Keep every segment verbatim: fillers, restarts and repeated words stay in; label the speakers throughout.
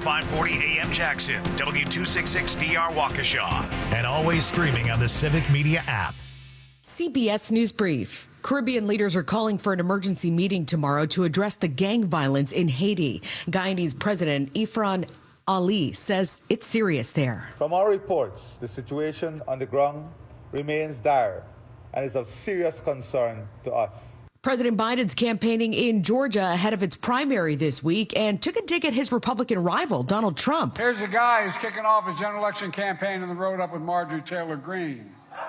Speaker 1: five forty A M Jackson, W two sixty-six D R Waukesha, and always streaming on the Civic Media app.
Speaker 2: C B S News Brief. Caribbean leaders are calling for an emergency meeting tomorrow to address the gang violence in Haiti. Guyanese President Ifran Ali says it's serious there.
Speaker 3: From our reports, the situation on the ground remains dire and is of serious concern to us.
Speaker 2: President Biden's campaigning in Georgia ahead of its primary this week and took a dig at his Republican rival, Donald Trump.
Speaker 4: Here's a guy who's kicking off his general election campaign on the road up with Marjorie Taylor Greene.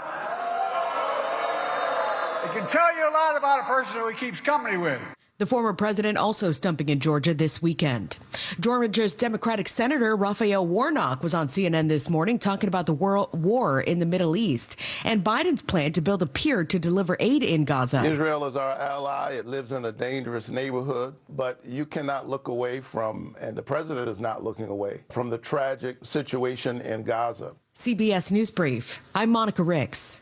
Speaker 4: It can tell you a lot about a person who he keeps company with.
Speaker 2: The former president also stumping in Georgia this weekend. Georgia's Democratic Senator Raphael Warnock was on C N N this morning talking about the world war in the Middle East and Biden's plan to build a pier to deliver aid in Gaza.
Speaker 5: Israel is our ally. It lives in a dangerous neighborhood, but you cannot look away from, and the president is not looking away, from the tragic situation in Gaza.
Speaker 2: C B S News Brief. I'm Monica Ricks.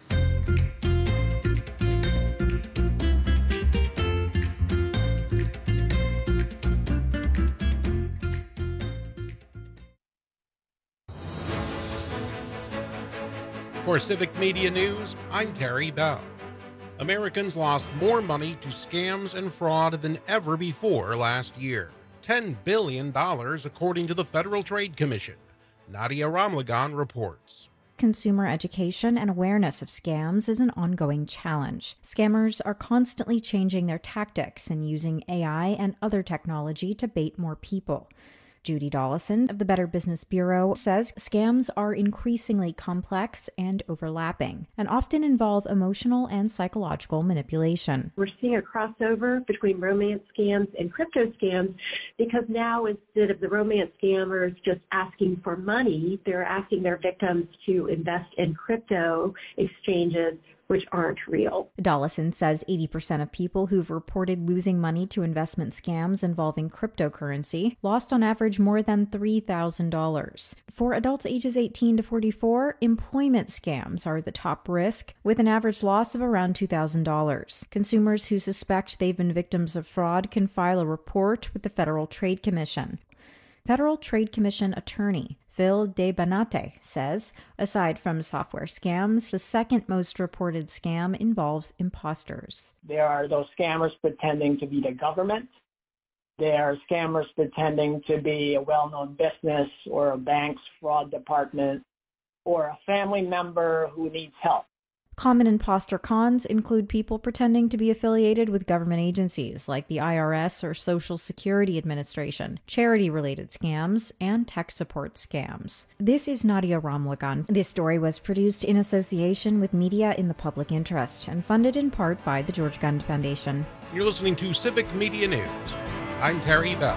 Speaker 6: For Civic Media News, I'm Terry Bell. Americans lost more money to scams and fraud than ever before last year. ten billion dollars, according to the Federal Trade Commission. Nadia Ramlagan reports.
Speaker 7: Consumer education and awareness of scams is an ongoing challenge. Scammers are constantly changing their tactics and using A I and other technology to bait more people. Judy Dollison of the Better Business Bureau says scams are increasingly complex and overlapping, and often involve emotional and psychological manipulation.
Speaker 8: We're seeing a crossover between romance scams and crypto scams because now instead of the romance scammers just asking for money, they're asking their victims to invest in crypto exchanges which aren't real.
Speaker 7: Dollison says eighty percent of people who've reported losing money to investment scams involving cryptocurrency lost on average more than three thousand dollars. For adults ages eighteen to forty-four, employment scams are the top risk, with an average loss of around two thousand dollars. Consumers who suspect they've been victims of fraud can file a report with the Federal Trade Commission. Federal Trade Commission attorney Phil DeBanate says, aside from software scams, the second most reported scam involves imposters.
Speaker 9: There are those scammers pretending to be the government. There are scammers pretending to be a well-known business or a bank's fraud department or a family member who needs help.
Speaker 7: Common imposter cons include people pretending to be affiliated with government agencies like the I R S or Social Security Administration, charity-related scams, and tech support scams. This is Nadia Ramlagan. This story was produced in association with Media in the Public Interest and funded in part by the George Gund Foundation.
Speaker 6: You're listening to Civic Media News. I'm Terry Bell.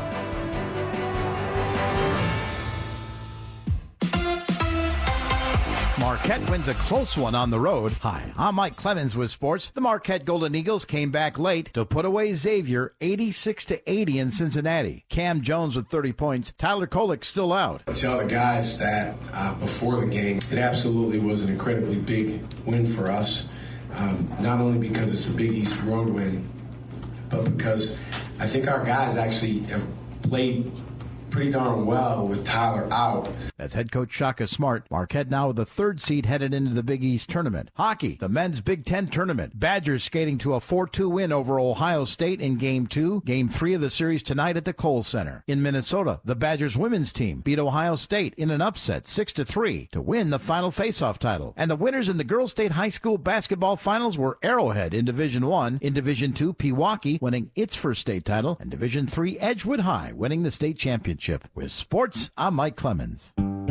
Speaker 10: Marquette wins a close one on the road. Hi, I'm Mike Clemens with sports. The Marquette Golden Eagles came back late to put away Xavier eighty-six to eighty in Cincinnati. Cam Jones with thirty points. Tyler Kolek still out.
Speaker 11: I tell the guys that uh, before the game, it absolutely was an incredibly big win for us. Um, not only because it's a Big East road win, but because I think our guys actually have played pretty darn well with Tyler out.
Speaker 10: That's head coach Shaka Smart. Marquette now with the third seed headed into the Big East tournament. Hockey, the men's Big Ten tournament. Badgers skating to a four two win over Ohio State in Game two. Game three of the series tonight at the Kohl Center. In Minnesota, the Badgers women's team beat Ohio State in an upset six to three to win the final faceoff title. And the winners in the Girls State High School basketball finals were Arrowhead in Division one. In Division two, Pewaukee winning its first state title. And Division three, Edgewood High winning the state championship. With sports, I'm Mike Clemens.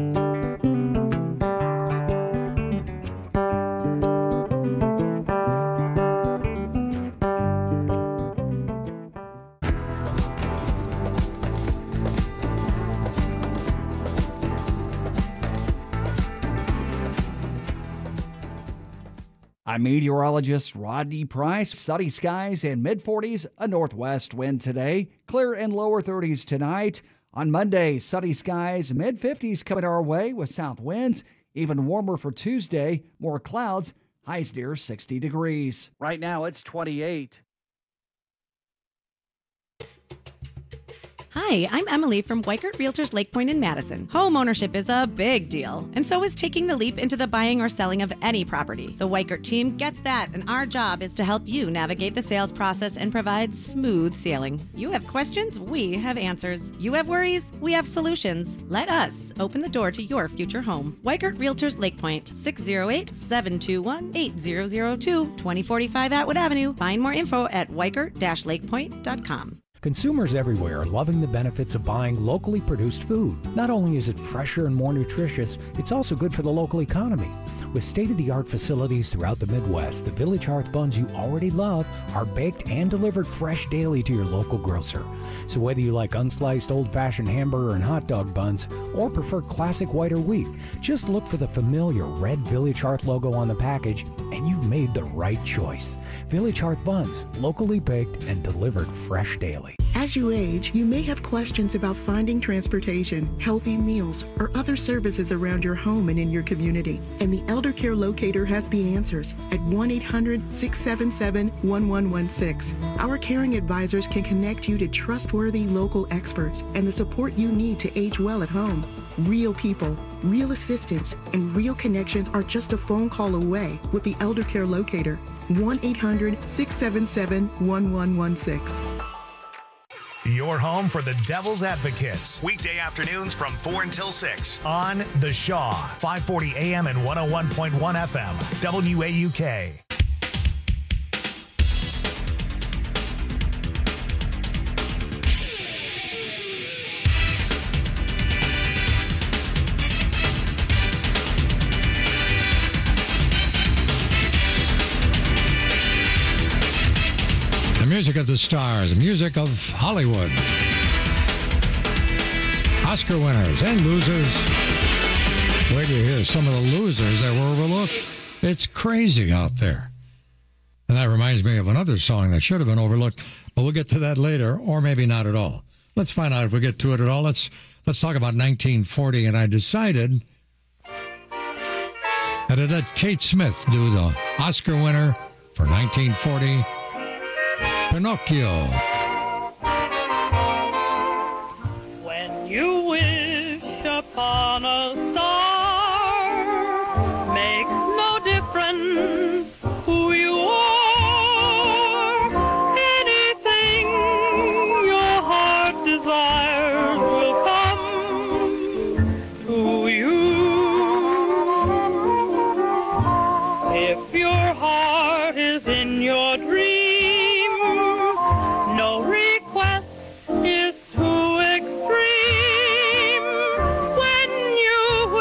Speaker 12: I'm meteorologist Rodney Price. Sunny skies in mid forties, a northwest wind today. Clear and lower thirties tonight. On Monday, sunny skies, mid fifties coming our way with south winds. Even warmer for Tuesday, more clouds, highs near sixty degrees. Right now it's twenty-eight.
Speaker 13: Hi, I'm Emily from Weikert Realtors Lake Point in Madison. Home ownership is a big deal, and so is taking the leap into the buying or selling of any property. The Weikert team gets that, and our job is to help you navigate the sales process and provide smooth sailing. You have questions, we have answers. You have worries, we have solutions. Let us open the door to your future home. Weikert Realtors Lake Point, six oh eight, seven two one, eight zero zero two, twenty forty-five Atwood Avenue. Find more info at weikert dash lake point dot com.
Speaker 14: Consumers everywhere are loving the benefits of buying locally produced food. Not only is it fresher and more nutritious, it's also good for the local economy. With state-of-the-art facilities throughout the Midwest, the Village Hearth buns you already love are baked and delivered fresh daily to your local grocer. So whether you like unsliced old-fashioned hamburger and hot dog buns or prefer classic white or wheat, just look for the familiar red Village Hearth logo on the package and you've made the right choice. Village Hearth buns, locally baked and delivered fresh daily.
Speaker 15: As you age, you may have questions about finding transportation, healthy meals, or other services around your home and in your community. And the Elder Care Locator has the answers at one eight hundred, six seven seven, one one one six. Our caring advisors can connect you to trustworthy local experts and the support you need to age well at home. Real people, real assistance, and real connections are just a phone call away with the Elder Care Locator. one eight hundred, six seven seven, one one one six.
Speaker 1: Your home for the Devil's Advocates. Weekday afternoons from four until six on The Shaw, five forty A M and one oh one point one F M, W A U K.
Speaker 16: The music of the stars, the music of Hollywood. Oscar winners and losers. Wait till you hear some of the losers that were overlooked. It's crazy out there. And that reminds me of another song that should have been overlooked, but we'll get to that later, or maybe not at all. Let's find out if we get to it at all. Let's let's talk about nineteen forty, and I decided that I'd let Kate Smith do the Oscar winner for nineteen forty, Pinocchio.
Speaker 17: When you wish upon a star, makes no difference who you are. Anything your heart desires will come to you. If your heart is in your dream, is too extreme. When you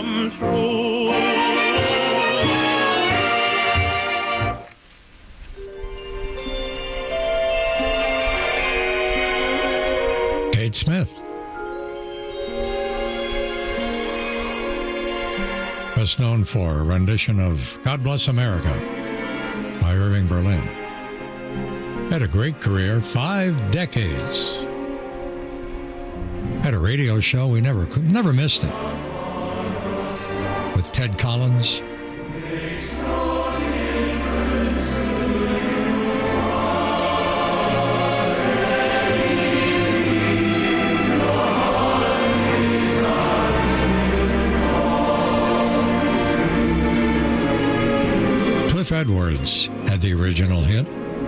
Speaker 17: come true.
Speaker 16: Kate Smith. Best known for a rendition of God Bless America by Irving Berlin. Had a great career, five decades. Had a radio show, we never could, never missed it. With Ted Collins. Cliff Edwards had the original hit.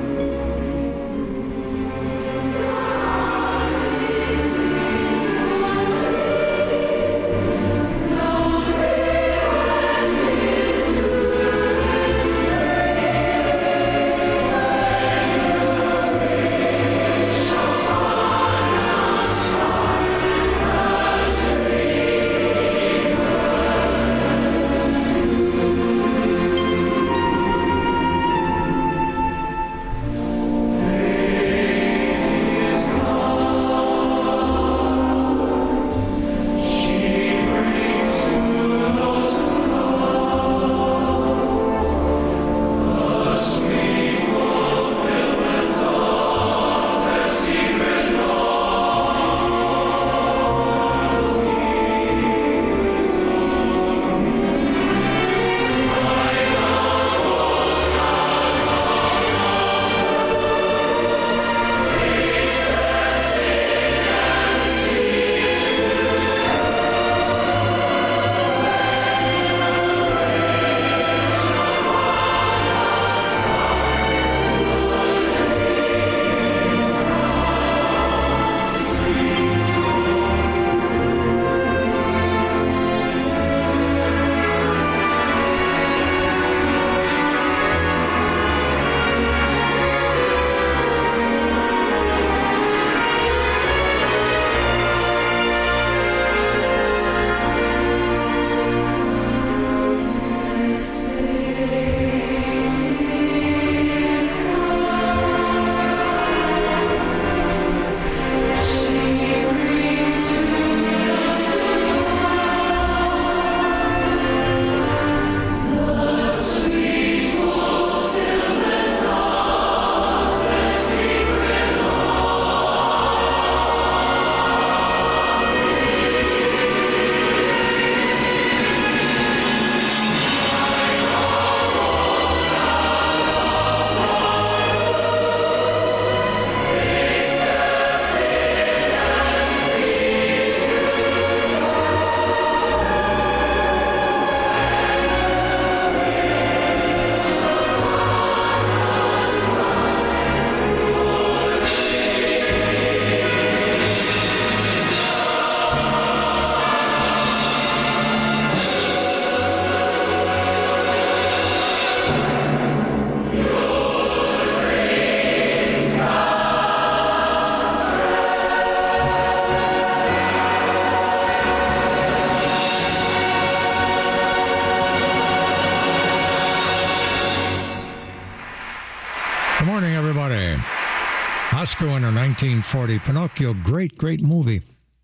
Speaker 16: Oscar winner, nineteen forty. Pinocchio, great, great movie.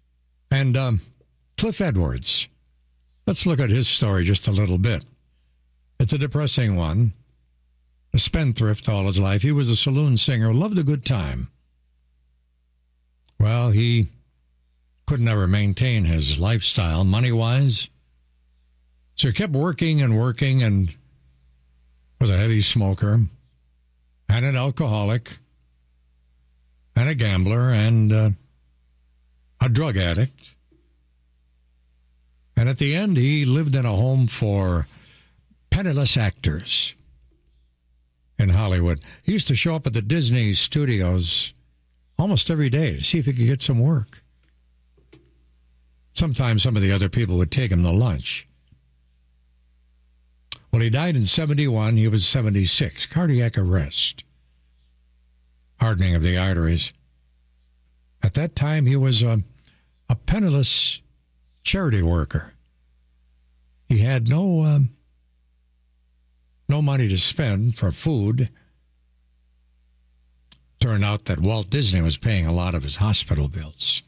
Speaker 16: And um, Cliff Edwards. Let's look at his story just a little bit. It's a depressing one. A spendthrift all his life. He was a saloon singer, loved a good time. Well, he could never maintain his lifestyle money-wise. So he kept working and working and was a heavy smoker and an alcoholic and a gambler and uh, a drug addict. And at the end, he lived in a home for penniless actors in Hollywood. He used to show up at the Disney studios almost every day to see if he could get some work. Sometimes some of the other people would take him to lunch. Well, he died in seventy-one. He was seventy-six. Cardiac arrest. Hardening of the arteries. At that time, he was a, a penniless charity worker. had no um, no money to spend for food. Turned out that Walt Disney was paying a lot of his hospital bills.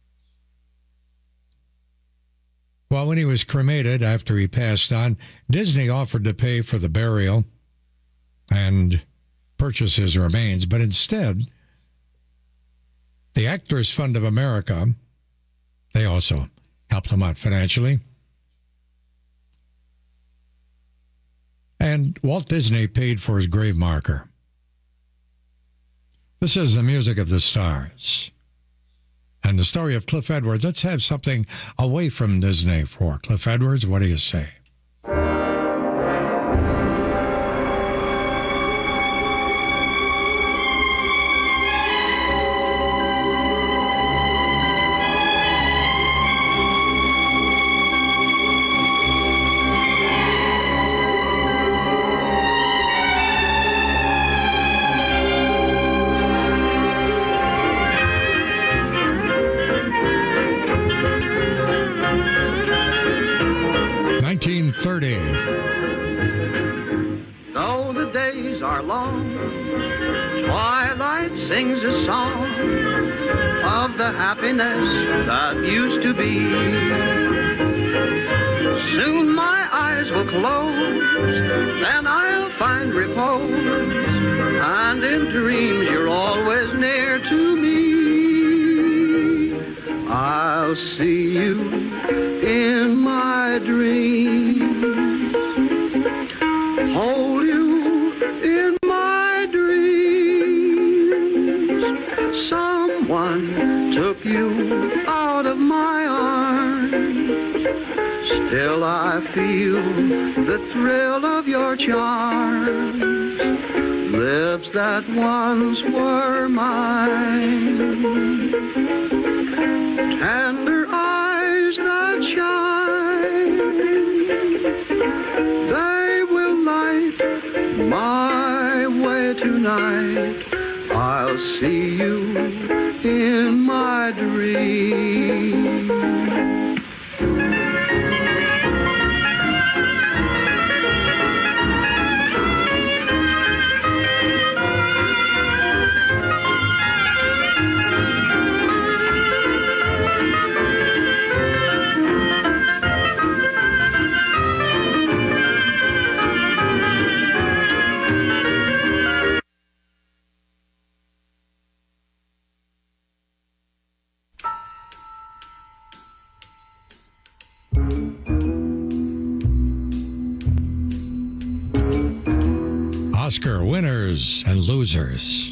Speaker 16: Well, when he was cremated after he passed on, Disney offered to pay for the burial and purchase his remains, but instead, the Actors Fund of America, they also helped him out financially. And Walt Disney paid for his grave marker. This is the music of the stars. And the story of Cliff Edwards. Let's have something away from Disney for Cliff Edwards. What do you say? nineteen thirty.
Speaker 18: Though the days are long, twilight sings a song of the happiness that used to be. Soon my eyes will close, then I'll find repose, and in dreams you're always near to me. I'll see you in my dreams, hold you in my dreams. Someone took you out of my arms, still I feel the thrill of your charms, lips that once were mine, tender eyes that shine, they will light my way tonight. I'll see you in my dreams.
Speaker 16: Oscar winners and losers.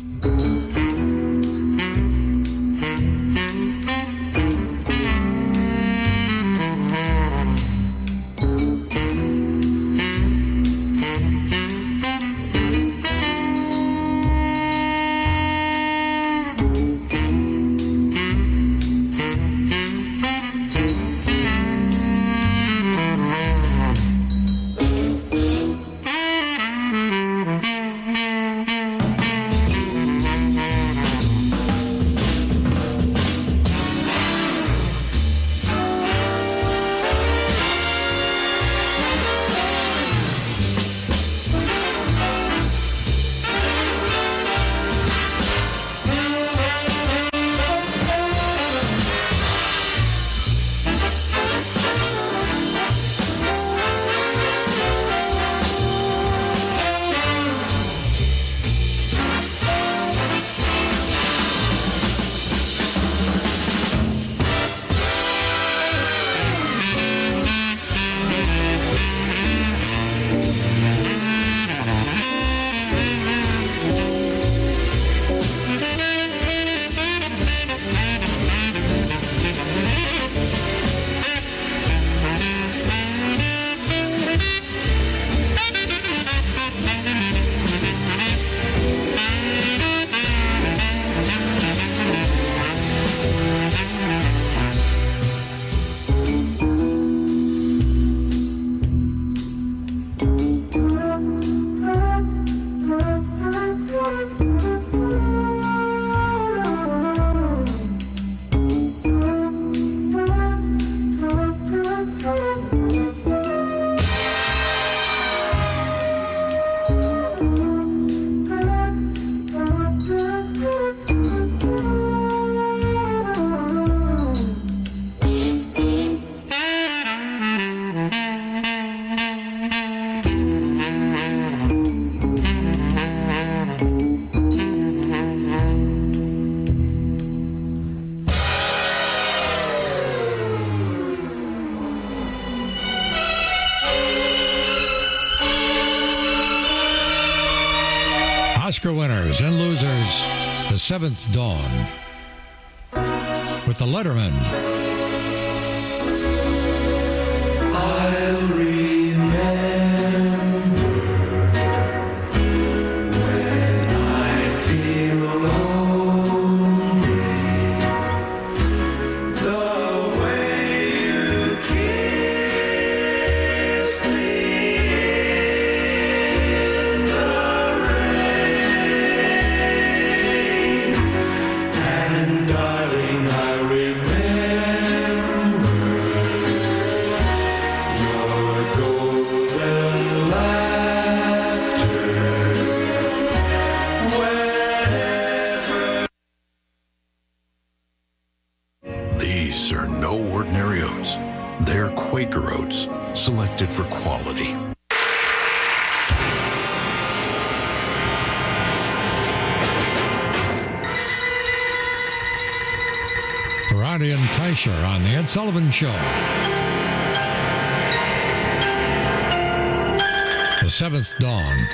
Speaker 16: Oscar winners and losers, The Seventh Dawn, with the Letterman.
Speaker 19: I'll remember when I feel lonely, the way you kissed me in the rain, and darling, I remember
Speaker 20: These are no ordinary oats. They're Quaker oats, selected for quality.
Speaker 16: Ferrari and Teicher on The Ed Sullivan Show. The Seventh Dawn.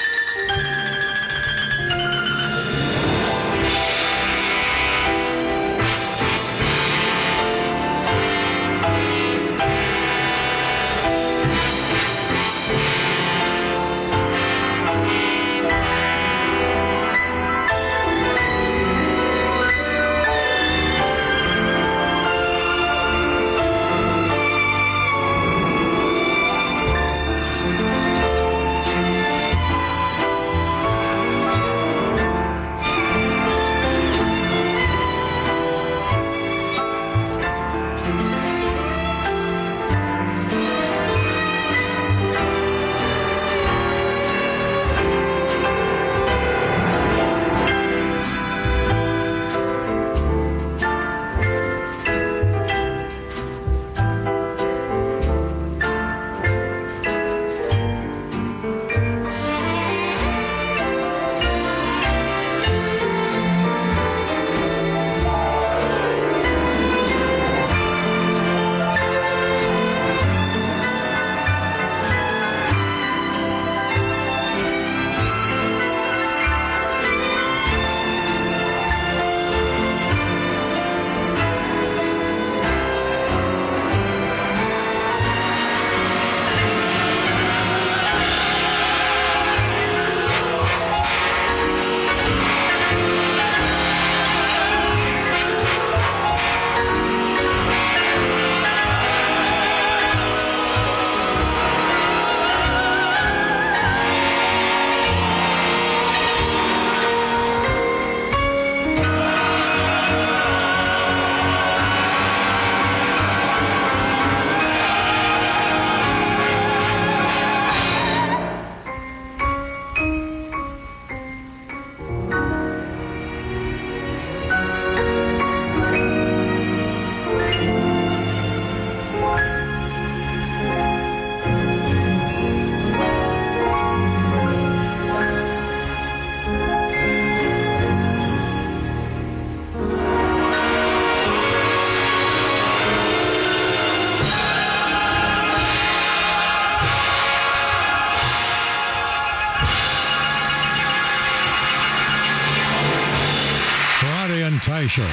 Speaker 16: Teicher,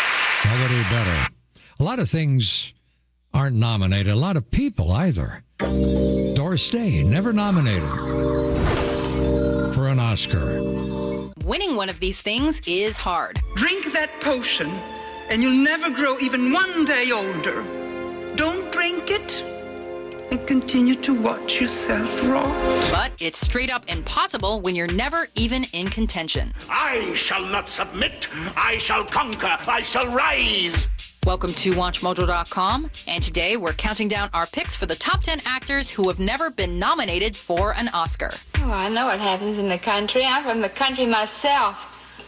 Speaker 16: nobody better. A lot of things aren't nominated. A lot of people either. Doris Day, never nominated for an Oscar.
Speaker 21: Winning one of these things is hard.
Speaker 22: Drink that potion, and you'll never grow even one day older. Don't drink it, and continue to watch yourself rot.
Speaker 21: But it's straight up impossible when you're never even in contention.
Speaker 23: I shall not submit. I shall conquer. I shall rise.
Speaker 21: Welcome to Watch Mojo dot com, and today we're counting down our picks for the top ten actors who have never been nominated for an Oscar.
Speaker 24: Oh, I know what happens in the country. I'm from the country myself.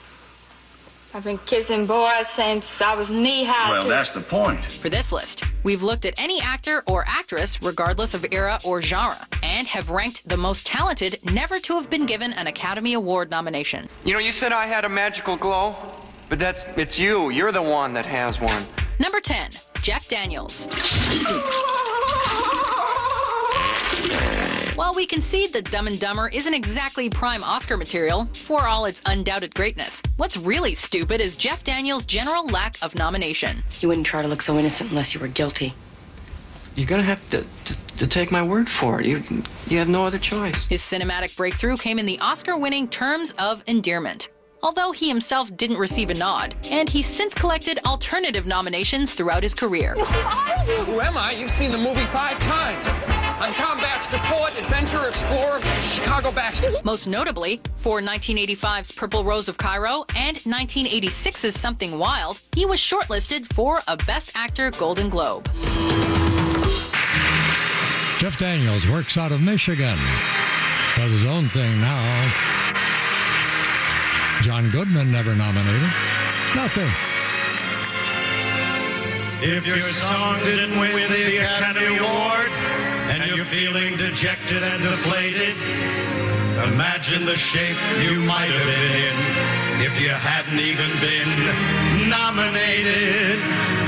Speaker 24: I've been kissing boys since I was knee-high.
Speaker 23: Well,
Speaker 24: too.
Speaker 23: that's the point.
Speaker 21: For this list, we've looked at any actor or actress, regardless of era or genre, and have ranked the most talented never to have been given an Academy Award nomination.
Speaker 25: You know, you said I had a magical glow, but that's it's you. You're the one that has one.
Speaker 21: Number ten, Jeff Daniels. While we concede that Dumb and Dumber isn't exactly prime Oscar material, for all its undoubted greatness, what's really stupid is Jeff Daniels' general lack of nomination.
Speaker 2: You wouldn't try to look so innocent unless you were guilty. You're gonna have to, to, to take my word for it. You, you have no other choice.
Speaker 21: His cinematic breakthrough came in the Oscar-winning Terms of Endearment, although he himself didn't receive a nod, and he's since collected alternative nominations throughout his career.
Speaker 25: Who are you? Who am I? You've seen the movie five times. I'm Tom Baxter, poet, adventurer, explorer, Chicago Baxter.
Speaker 21: Most notably, for nineteen eighty-five's Purple Rose of Cairo and nineteen eighty-six's Something Wild, he was shortlisted for a Best Actor Golden Globe.
Speaker 16: Jeff Daniels works out of Michigan. Does his own thing now. John Goodman never nominated. Nothing.
Speaker 3: If your song didn't win the Academy Award and you're feeling dejected and deflated, imagine the shape you might have been in if you hadn't even been nominated.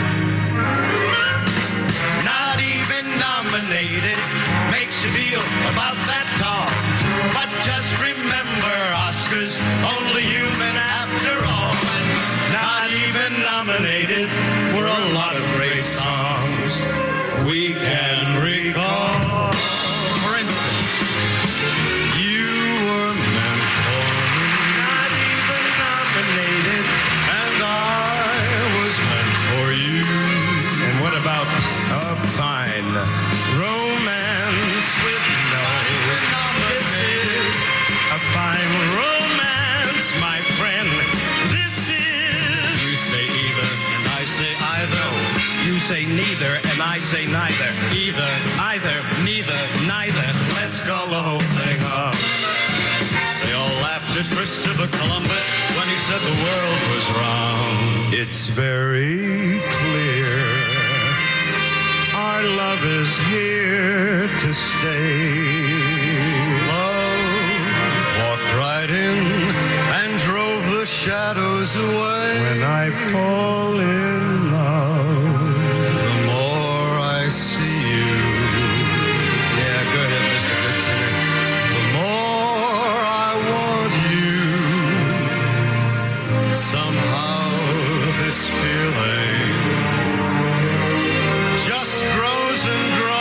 Speaker 3: Not even nominated makes you feel about that tall. But just remember, Oscars, only human after all. And not even nominated were a lot of great songs we can recall. For instance, you were meant for me. Not even nominated. And I was meant for you. And what about a fine romance with no... This is a fine romance, my friend. This is... You say either, and I say either. You say neither, and I say neither. Either, either, neither, neither. Let's call the whole thing off. They all laughed at Christopher Columbus when he said the world was round. It's very clear our love is here to stay. Right in and drove the shadows away. When I fall in love, the more I see you. Yeah, go ahead, Mister Good Singer. The more I want you. Somehow this feeling just grows and grows.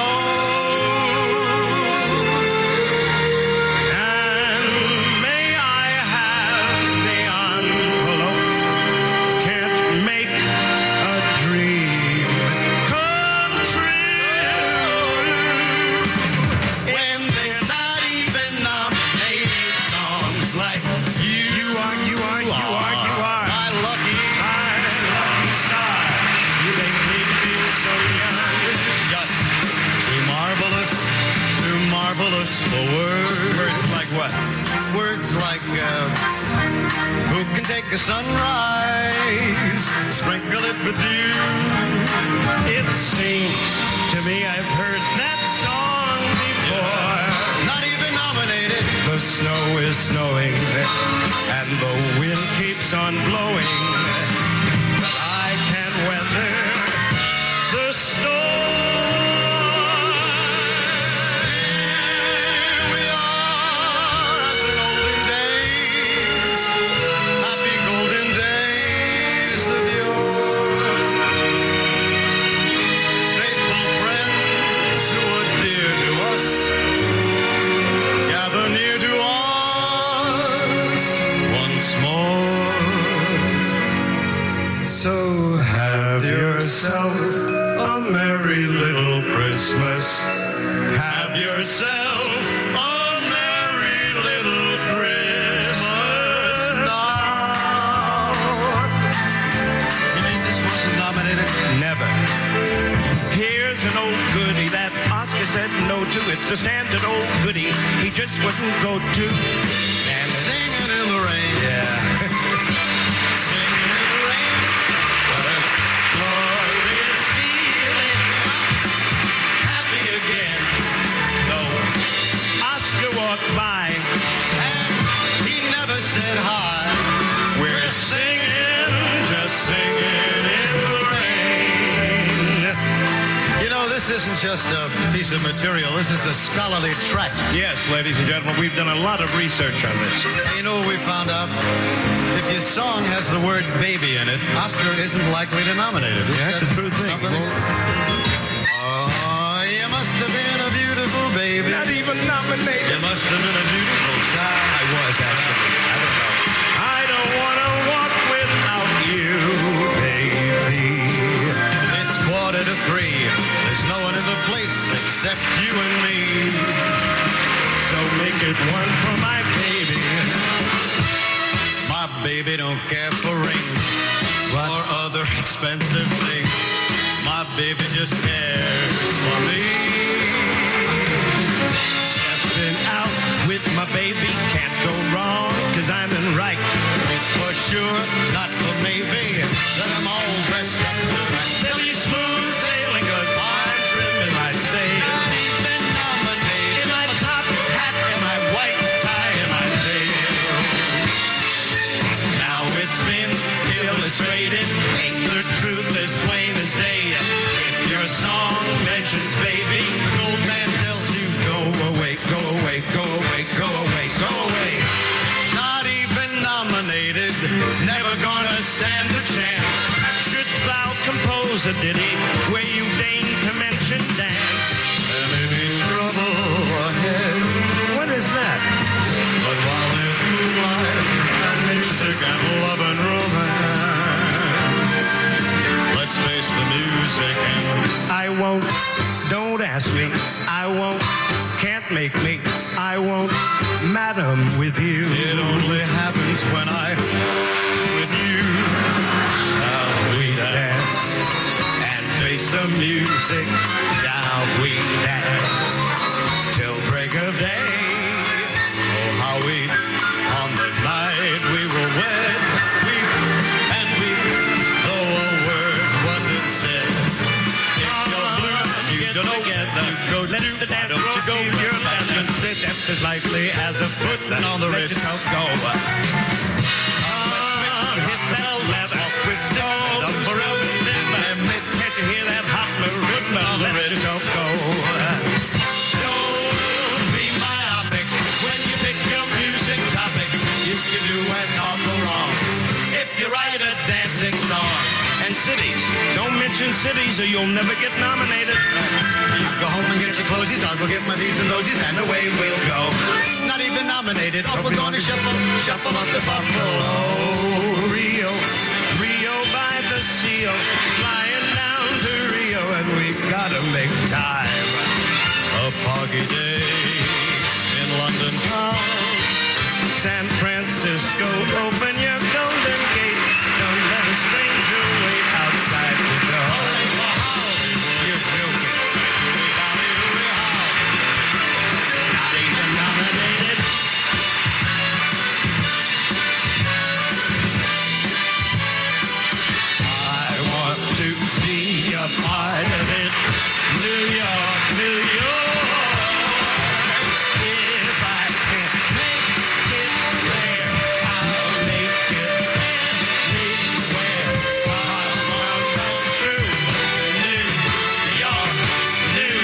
Speaker 3: For words. Words like what? Words like, uh, who can take a sunrise, sprinkle it with dew? It seems to me I've heard that song before. Yeah. Not even nominated. The snow is snowing, and the wind keeps on blowing, but I can weather the storm. So have yourself a merry little Christmas. Have yourself a merry little Christmas now. You think this wasn't nominated? Never. Here's an old goodie that Oscar said no to. It's a standard old goodie he just wouldn't go to. And singing in the rain. Yeah. By and he never said hi. We're singing, just singing in the rain. You know, this isn't just a piece piece of material. This is a scholarly tract.
Speaker 4: Yes, ladies and gentlemen, we've done a lot of research on this.
Speaker 3: You know what we found out? If your song has the word baby in it, Oscar isn't likely to nominate it.
Speaker 4: Yeah, that's a true thing.
Speaker 3: Oh, you must have been a beautiful baby.
Speaker 4: Not even nominated.
Speaker 3: You must have been a beautiful child.
Speaker 4: I was, actually. I don't know. I don't want to walk without you, baby.
Speaker 3: It's quarter to three. There's no one in the place except you and me.
Speaker 4: So make it one for my baby.
Speaker 3: My baby don't care for rings what? or other expensive things. My baby just cares for me.
Speaker 4: Stepping out with my baby can't go wrong, cause I'm in right.
Speaker 3: It's for sure, not for maybe, that I'm all dressed up tonight.
Speaker 4: There'll be smooth sailing, cause I'm trimming my sail.
Speaker 3: Not even nominated.
Speaker 4: In my top hat and my white tie and my veil.
Speaker 3: Now it's been illustrated, ain't the truth as plain as day. If your song mentions baby, the old man tells you, go away, go away, go away, go away, go away. Not even nominated, never gonna stand a chance.
Speaker 4: Shouldst thou compose a ditty where you deign to mention dance?
Speaker 3: There may be trouble ahead.
Speaker 4: What is that?
Speaker 3: But while there's moonlight and music and love and romance, let's face the music and
Speaker 4: I won't, don't ask me, I won't, can't make me, I won't, madam, with you.
Speaker 3: it only happens when I, with you, shall we dance
Speaker 4: And face the music, shall we dance
Speaker 3: till break of day. Oh, how we, on the night we were wed, we and we, though a word wasn't said. If you're blue and you
Speaker 4: Get
Speaker 3: don't know,
Speaker 4: together,
Speaker 3: you go
Speaker 4: let
Speaker 3: do,
Speaker 4: the
Speaker 3: why
Speaker 4: dance
Speaker 3: don't
Speaker 4: floor
Speaker 3: you go
Speaker 4: feel your
Speaker 3: back
Speaker 4: left
Speaker 3: and sit?
Speaker 4: step as lightly as a foot
Speaker 3: on the
Speaker 4: let
Speaker 3: Ritz.
Speaker 4: yourself go. Oh, hit that leather.
Speaker 3: With sticks and up forever in their midst.
Speaker 4: Can't you hear that hot marimba?
Speaker 3: On the
Speaker 4: Let
Speaker 3: Ritz.
Speaker 4: yourself go.
Speaker 3: Don't be myopic when you pick your music topic. You can do an awful wrong if you write a dancing song.
Speaker 4: And cities. Don't mention cities or you'll never get nominated.
Speaker 3: You go home and get your clothies, I'll go get my these and thosies, and away we'll go. Not even nominated. Up we're gonna shuffle, shuffle up the Buffalo.
Speaker 4: Rio, Rio by the Seal, flying down to Rio, and we've gotta make time.
Speaker 3: A foggy day in London town.
Speaker 4: San Francisco, open your golden gate. Don't let a stranger wait outside the door. You're joking. Not even nominated.
Speaker 3: I want to be a part of it. New York, New York.
Speaker 4: If I can't make it there, I'll make it anywhere. I'll come through New York, New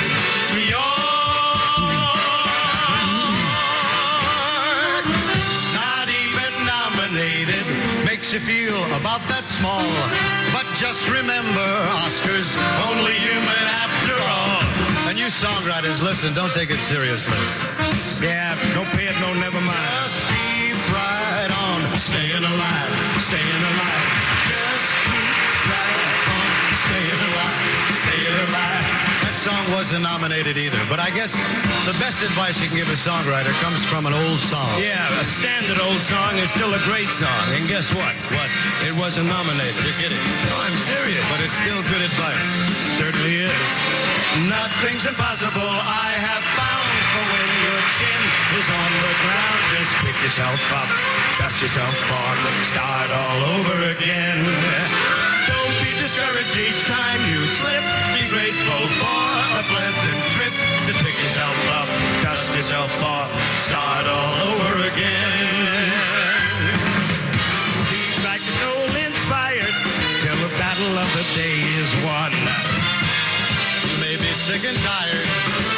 Speaker 3: York. Not even nominated makes you feel about that small. But just remember, Oscar's only human after all. And you songwriters, listen, don't take it seriously.
Speaker 4: Yeah, don't pay it no never mind.
Speaker 3: Just keep right on staying alive, staying alive. Just keep right on staying alive, staying alive. That song wasn't nominated either, but I guess the best advice you can give a songwriter comes from an old song.
Speaker 4: Yeah, a standard old song is still a great song. And guess what? What? It wasn't nominated.
Speaker 3: You're kidding.
Speaker 4: No, I'm serious.
Speaker 3: But it's still good advice.
Speaker 4: Certainly is.
Speaker 3: Nothing's impossible, I have found. For when your chin is on the ground, just pick yourself up, dust yourself off, start all over again. Don't be discouraged each time you slip. Be grateful for a pleasant trip. Just pick yourself up, dust yourself off, start all over again.
Speaker 4: Be like a soul inspired till the battle of the day is won.
Speaker 3: You may be sick and tired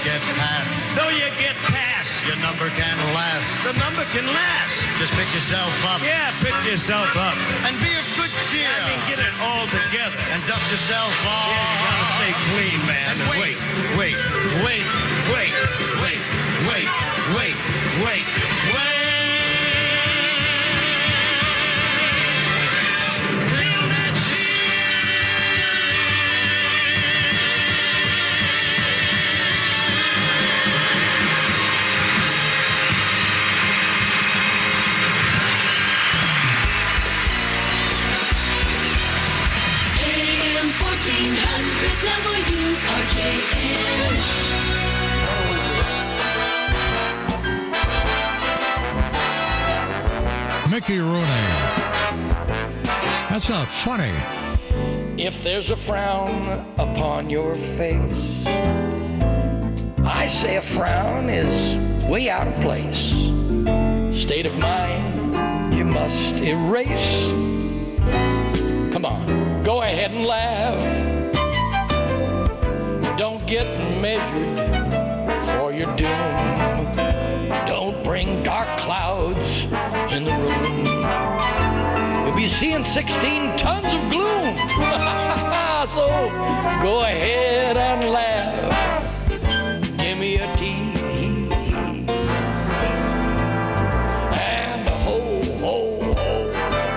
Speaker 3: get past.
Speaker 23: Though you get past,
Speaker 3: your number can last.
Speaker 23: The number can last.
Speaker 3: Just pick yourself up.
Speaker 23: Yeah, pick yourself up.
Speaker 3: And be of good cheer.
Speaker 23: I mean, get it all together.
Speaker 3: And dust yourself off.
Speaker 23: Yeah, you gotta stay clean, man.
Speaker 3: And
Speaker 23: And
Speaker 3: wait,
Speaker 23: wait,
Speaker 3: wait, wait, wait, wait, wait, wait, wait, wait.
Speaker 19: fourteen hundred W R J
Speaker 16: N. Mickey Rooney. That's not funny.
Speaker 5: If there's a frown upon your face, I say a frown is way out of place. State of mind you must erase. Come on, go ahead and laugh. Don't get measured for your doom. Don't bring dark clouds in the room. You'll be seeing sixteen tons of gloom. So go ahead and laugh. Give me a tee and a ho, ho, ho.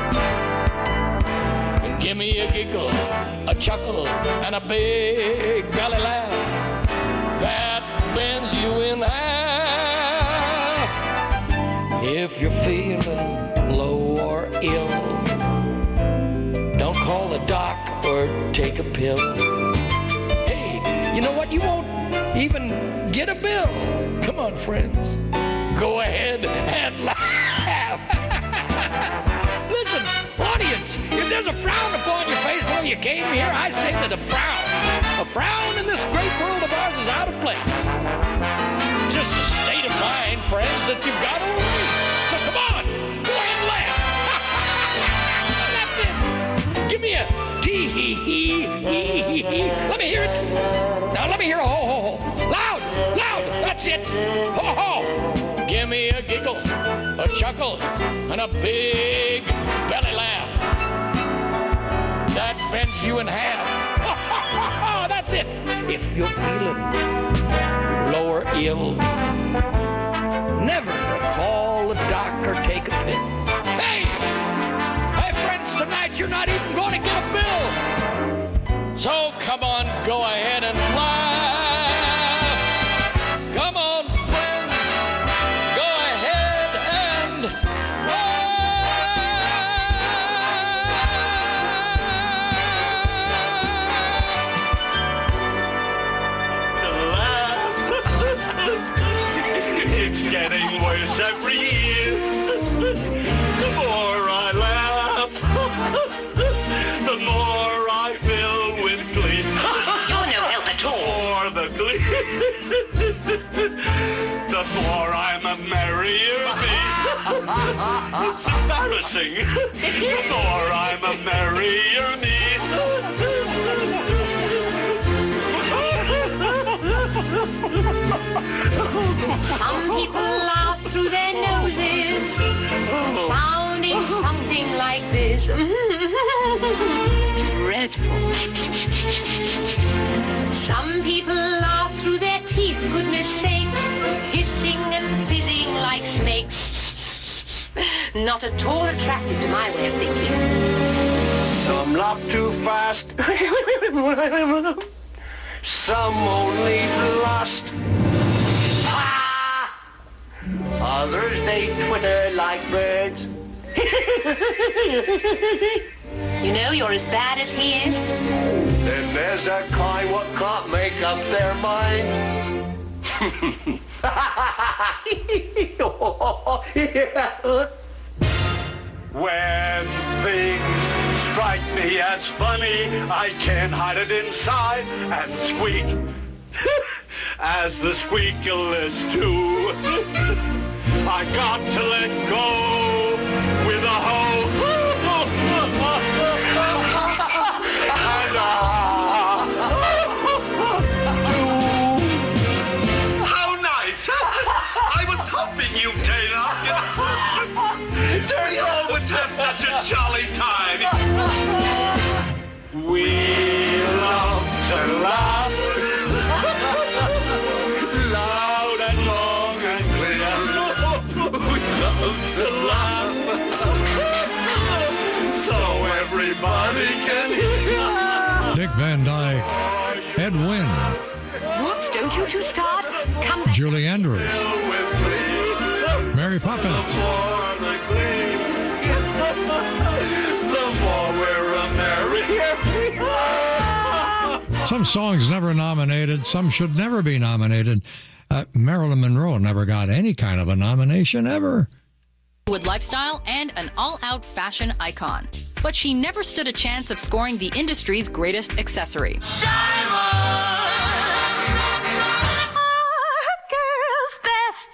Speaker 5: Give me a giggle, a chuckle, and a big belly laugh that bends you in half. If you're feeling low or ill, don't call the doc or take a pill. Hey, you know what? You won't even get a bill. Come on, friends. Go ahead and laugh. Listen, audience, if there's a frown upon your face while you came here, I say that a frown, a frown in this great world of ours is out of place. Just a state of mind, friends, that you've got to erase. So come on, go ahead and laugh. That's it. Give me a tee hee hee hee hee hee. Let me hear it. Now let me hear a ho ho ho. Loud, loud. That's it. Ho ho. Give me a giggle, a chuckle, and a big belly laugh that bends you in half. That's it. If you're feeling low or ill, never call a doc or take a pill. Hey, hey friends, tonight you're not even going to get a bill. So come on, go ahead and laugh. Come on, friends, go ahead and
Speaker 23: It's getting worse every year. The more I laugh, the more I fill with glee.
Speaker 19: You're no help at all.
Speaker 23: More the glee, the more I'm a merrier me. It's embarrassing. The more I'm a merrier me.
Speaker 19: Some people laugh through their noses, sounding something like this. Dreadful. Some people laugh through their teeth, goodness sakes, hissing and fizzing like snakes. Not at all attractive to my way of thinking.
Speaker 23: Some laugh too fast. Some only last. Others, they twitter like birds.
Speaker 19: You know, you're as bad as he is.
Speaker 23: Then there's a kind what can't make up their mind. When things strike me as funny, I can't hide it inside and squeak. As the squeakers do. I got to let go with a hoe. And
Speaker 19: start, come back.
Speaker 16: Julie Andrews. Mary Poppins.
Speaker 23: The more we're American.
Speaker 16: Some songs never nominated. Some should never be nominated. Uh, Marilyn Monroe never got any kind of a nomination ever.
Speaker 21: With lifestyle and an all-out fashion icon. But she never stood a chance of scoring the industry's greatest accessory.
Speaker 17: Girl's best.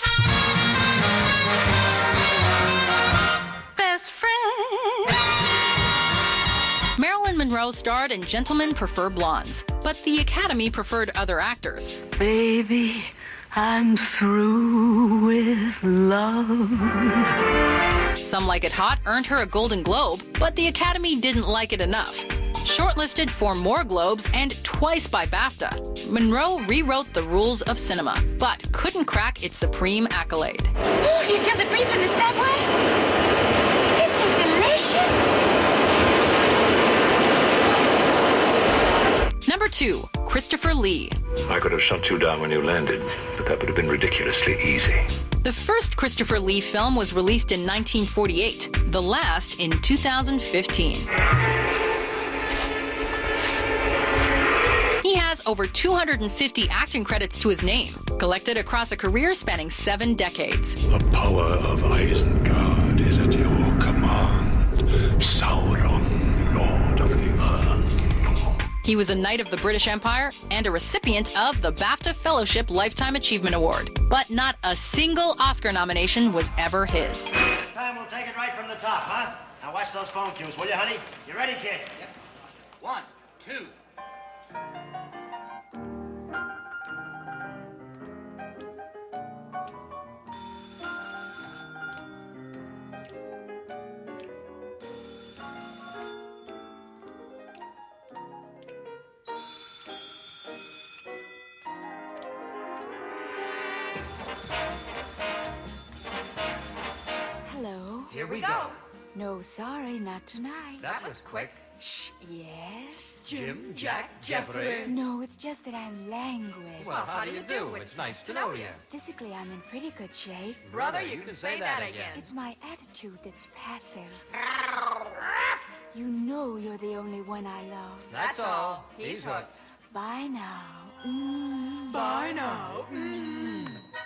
Speaker 17: Best friend.
Speaker 21: Marilyn Monroe starred in Gentlemen Prefer Blondes, but the Academy preferred other actors.
Speaker 17: Baby, I'm through with love.
Speaker 21: Some Like It Hot earned her a Golden Globe, but the Academy didn't like it enough. Shortlisted for more Globes and twice by BAFTA, Monroe rewrote the rules of cinema, but couldn't crack its supreme accolade.
Speaker 19: Ooh, do you feel the breeze from the subway? Isn't it delicious?
Speaker 21: Number two, Christopher Lee.
Speaker 6: I could have shot you down when you landed, but that would have been ridiculously easy.
Speaker 21: The first Christopher Lee film was released in nineteen forty-eight, the last in two thousand fifteen. He has over two hundred fifty acting credits to his name, collected across a career spanning seven decades.
Speaker 20: The power of Isengard is at your command, Sauron, Lord of the Earth.
Speaker 21: He was a Knight of the British Empire and a recipient of the BAFTA Fellowship Lifetime Achievement Award. But not a single Oscar nomination was ever his.
Speaker 7: This time we'll take it right from the top, huh? Now watch those phone cues, will you, honey? You ready, kids? Yep. One, two.
Speaker 8: Hello.
Speaker 7: Here we go.
Speaker 8: No, sorry, not tonight.
Speaker 7: That was quick.
Speaker 8: Shh, yes?
Speaker 7: Jim, Jack, Jeffrey.
Speaker 8: No, it's just that I'm languid.
Speaker 7: Well, how do you do? It's nice to know you.
Speaker 8: Physically, I'm in pretty good shape.
Speaker 7: Brother, you can say that again.
Speaker 8: It's my attitude that's passive. You know you're the only one I love.
Speaker 7: That's all. He's hooked.
Speaker 8: Bye now. Mm.
Speaker 7: Bye now.
Speaker 8: Mm.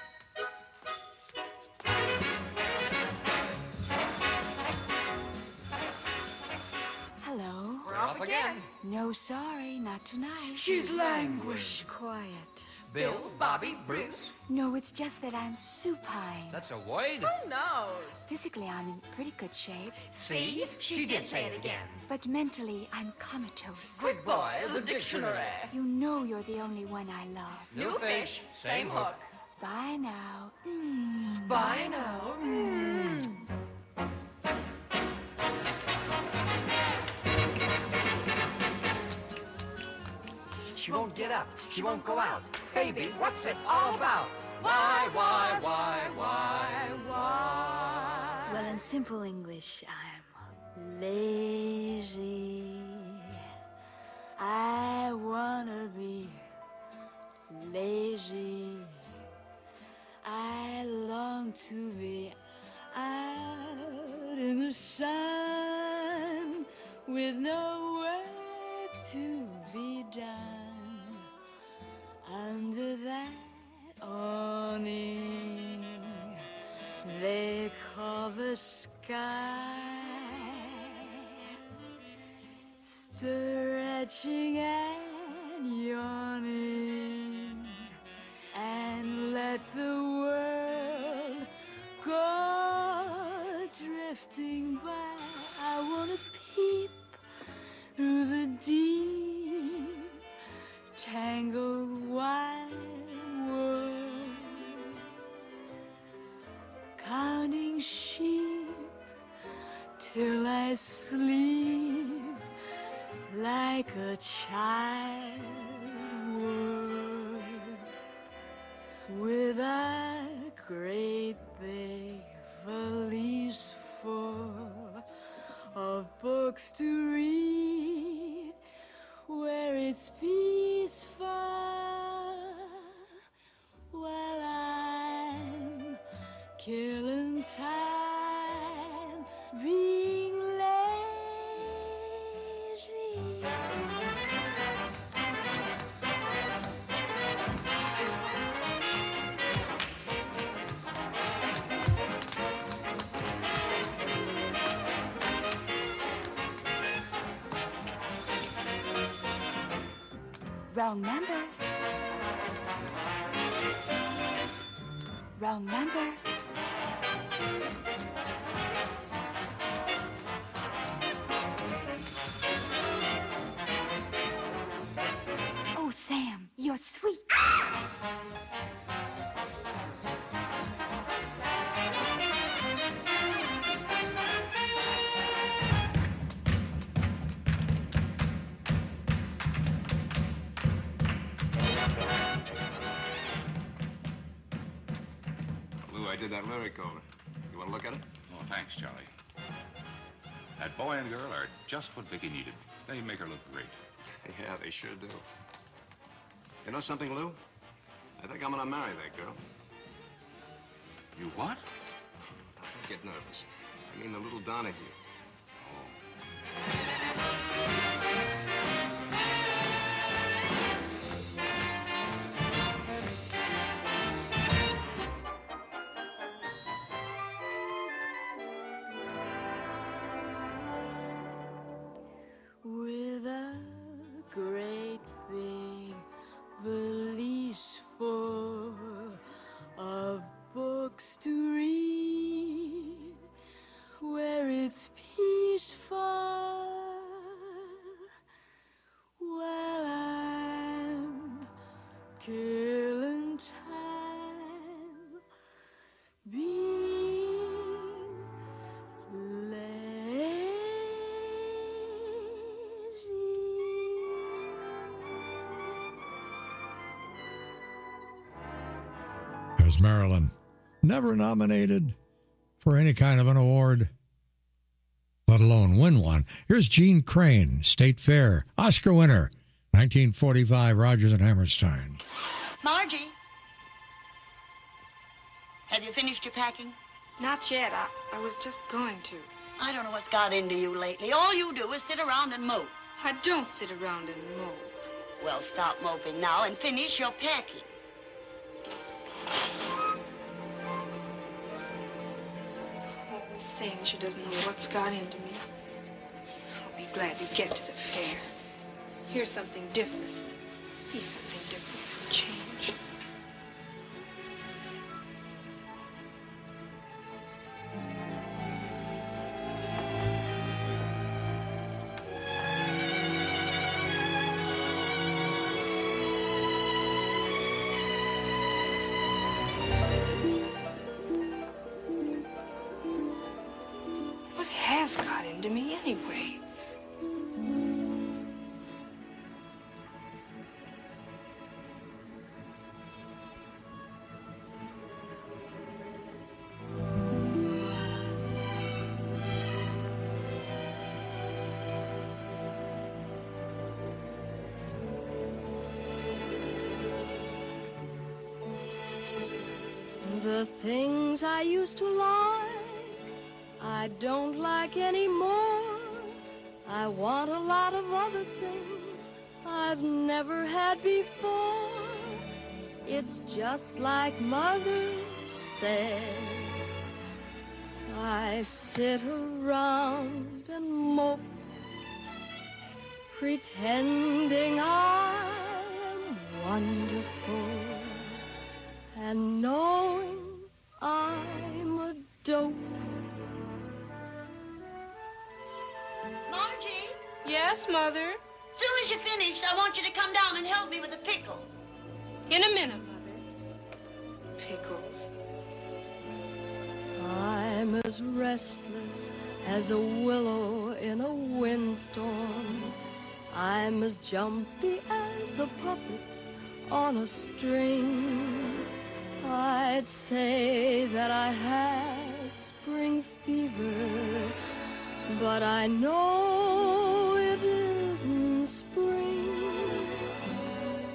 Speaker 8: Hello.
Speaker 7: We're off again.
Speaker 8: No, sorry, not tonight.
Speaker 7: She's languish.
Speaker 8: Quiet.
Speaker 7: Bill, Bobby, Bruce.
Speaker 8: No, it's just that I'm supine.
Speaker 7: That's a word.
Speaker 8: Who knows? Physically, I'm in pretty good shape.
Speaker 7: See? She did say it again.
Speaker 8: But mentally, I'm comatose.
Speaker 7: Good boy, the dictionary.
Speaker 8: You know you're the only one I love.
Speaker 7: New fish, same hook.
Speaker 8: Bye now. Mm.
Speaker 7: Bye now. Mm. She won't get up. She won't go out. Baby, what's it all about? Why, why, why, why, why?
Speaker 8: Well, in simple English, I'm lazy. I wanna be lazy. I long to be out in the sun with no work to be done. Under that awning they call the sky, stretching and yawning, and let the world go drifting by. I wanna peep through the deep, tangled wide world, counting sheep till I sleep like a child would, with a great big valise full of books to read, where it's peaceful killing time, being lazy. Wrong number. Wrong number. Oh, Sam, you're sweet.
Speaker 9: Lou, I did that lyric over. You want to look at it?
Speaker 10: Oh, thanks, Charlie. That boy and girl are just what Vicky needed. They make her look great.
Speaker 9: Yeah, they sure do. You know something, Lou? I think I'm gonna marry that girl.
Speaker 10: You what?
Speaker 9: Don't get nervous. I mean the little Donahue.
Speaker 8: With a great big valise full of books to read, where it's peaceful while I'm killing time, being
Speaker 16: There's Marilyn, never nominated for any kind of an award, let alone win one. Here's Gene Crane, State Fair, Oscar winner, nineteen forty-five, Rodgers and Hammerstein.
Speaker 11: Margie, have you finished your packing?
Speaker 24: Not yet. I, I was just going to.
Speaker 11: I don't know what's got into you lately. All you do is sit around and mope.
Speaker 24: I don't sit around and mope.
Speaker 11: Well, stop moping now and finish your packing.
Speaker 24: Saying she doesn't know what's got into me. I'll be glad to get to the fair. Hear something different. See something different for change. Has got into me anyway.
Speaker 8: The things I used to like, I don't like anymore. I want a lot of other things I've never had before. It's just like Mother says. I sit around and mope, pretending I am wonderful, and knowing I'm a dope.
Speaker 11: Margie?
Speaker 24: Yes, Mother?
Speaker 11: As soon as you're finished, I want you to come down and help me with the pickle.
Speaker 24: In a minute, Mother. Pickles.
Speaker 8: I'm as restless as a willow in a windstorm. I'm as jumpy as a puppet on a string. I'd say that I had spring fever, but I know it isn't spring.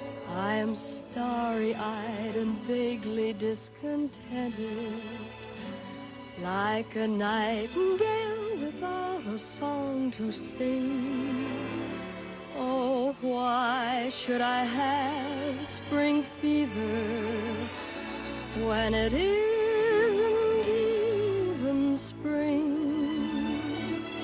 Speaker 8: I'm starry-eyed and vaguely discontented, like a nightingale without a song to sing. Oh, why should I have spring fever when it isn't even spring?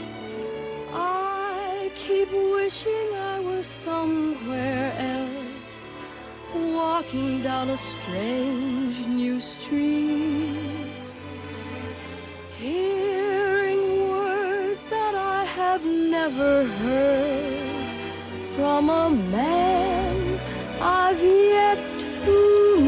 Speaker 8: I keep wishing I were somewhere else, walking down a strange new street, hearing words that I have never heard from a man I've yet to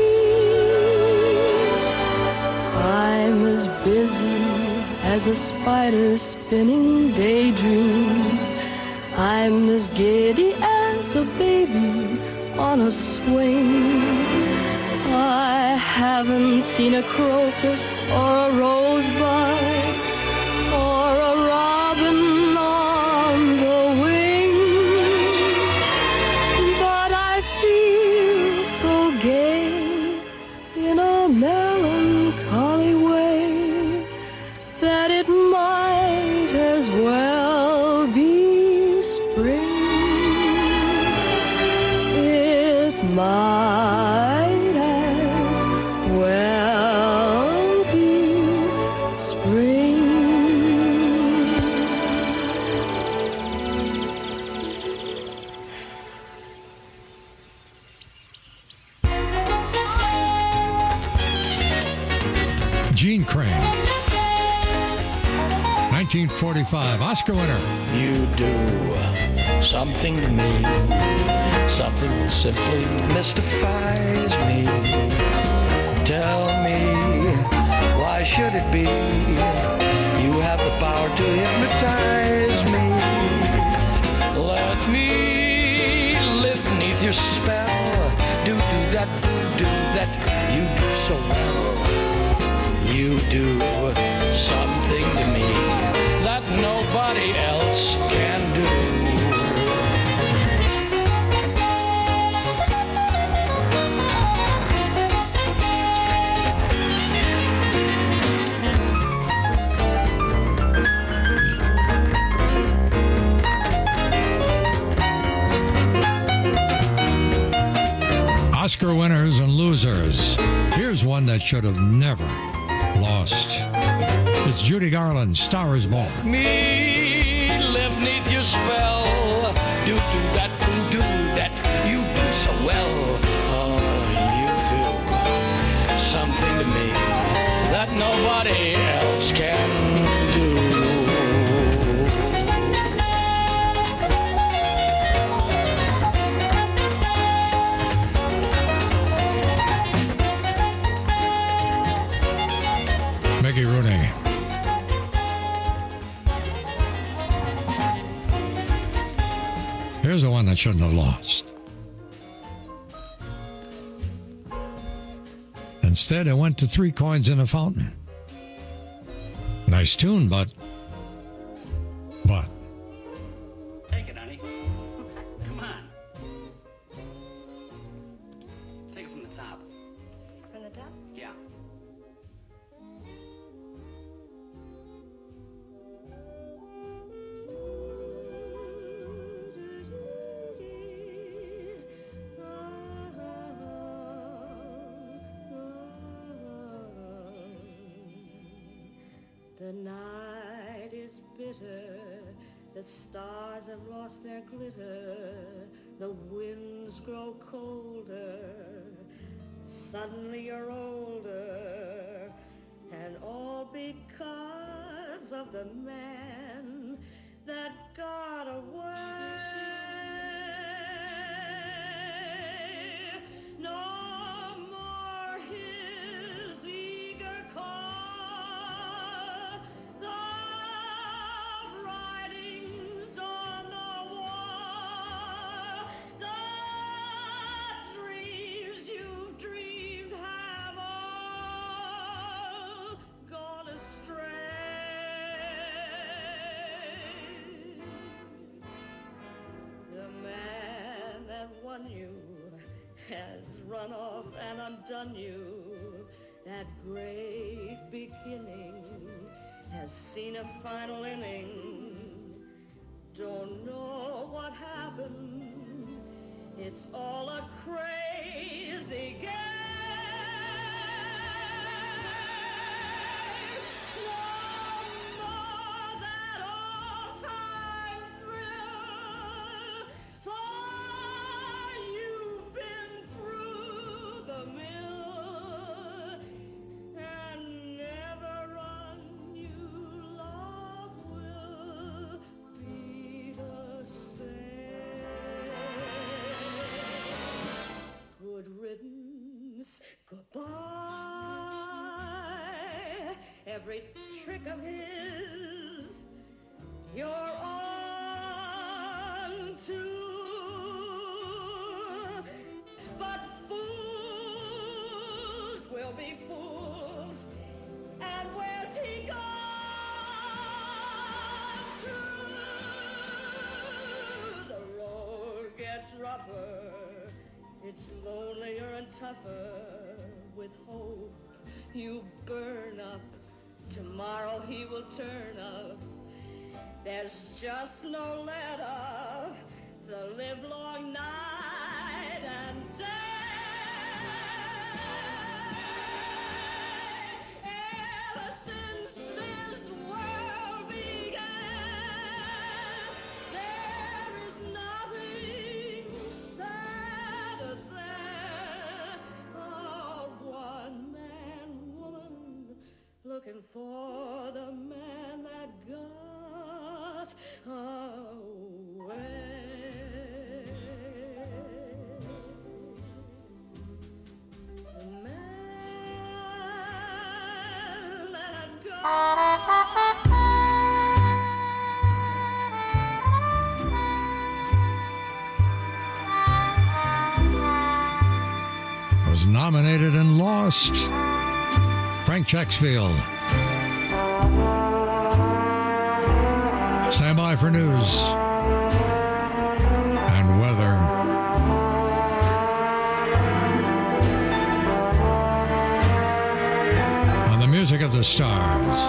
Speaker 8: meet. I'm as busy as a spider spinning daydreams. I'm as giddy as a baby on a swing. I haven't seen a crocus or a rosebud or a robin on the wing, but I feel so gay in a melancholy way that it might as well be spring. It might as well be spring.
Speaker 16: Gene Crane, nineteen forty-five, Oscar winner.
Speaker 5: You do something to me, something that simply mystifies me. Tell me, why should it be? You have the power to hypnotize me. Let me live beneath your spell. Do do that, do that you do so well. You do something to me that nobody else can do.
Speaker 16: Oscar winners and losers. Here's one that should have never lost. It's Judy Garland, Star is Born.
Speaker 5: Me live neath your spell. Do do that, do that you do so well. Oh, you do something to me that nobody else can do.
Speaker 16: Mickey Rooney. Here's the one that shouldn't have lost. Instead, it went to Three Coins in a Fountain. Nice tune, but... But...
Speaker 1: Take it, honey. Come on. Take it from the top.
Speaker 11: From the top?
Speaker 1: Yeah.
Speaker 12: The night is bitter, the stars have lost their glitter, the winds grow colder, suddenly you're older, and all because of the man that got away. No more his eager call, the writings on the wall, the dreams you've dreamed have all gone astray. The man that won you has run off and undone you, that great beginning has seen a final inning. Don't know what happened. It's all a crazy game. No more that all-time thrill, for you've been through the mill, and never run you love will be the same. Good riddance, goodbye. Every trick of his, you're on to. But fools will be fools, and where's he gone to? The road gets rougher, it's lonelier and tougher. With hope you burn up, tomorrow he will turn up. There's just no let up, the livelong night and day. Ever since this world began, there is nothing sadder than a one-man woman looking for the man that got away. The man that
Speaker 16: Was nominated and lost. Frank Checksfield. Stand by for news and weather. On the Music of the Stars.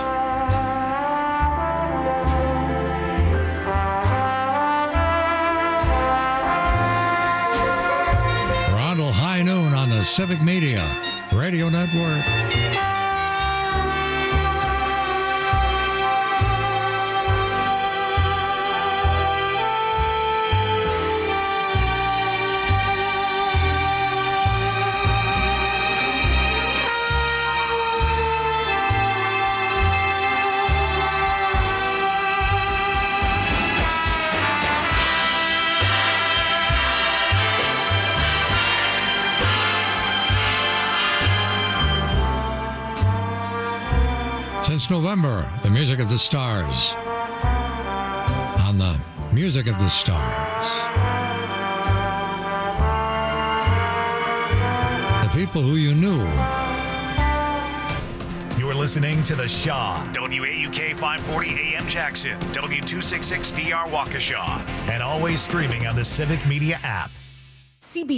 Speaker 16: We're on till high noon on the Civic Media Radio Network. Since November, the Music of the Stars. On the Music of the Stars. The people who you knew.
Speaker 13: You're listening to The Shaw. W A U K five forty A M Jackson. W two sixty-six D R Waukesha. And always streaming on the Civic Media app.
Speaker 14: C B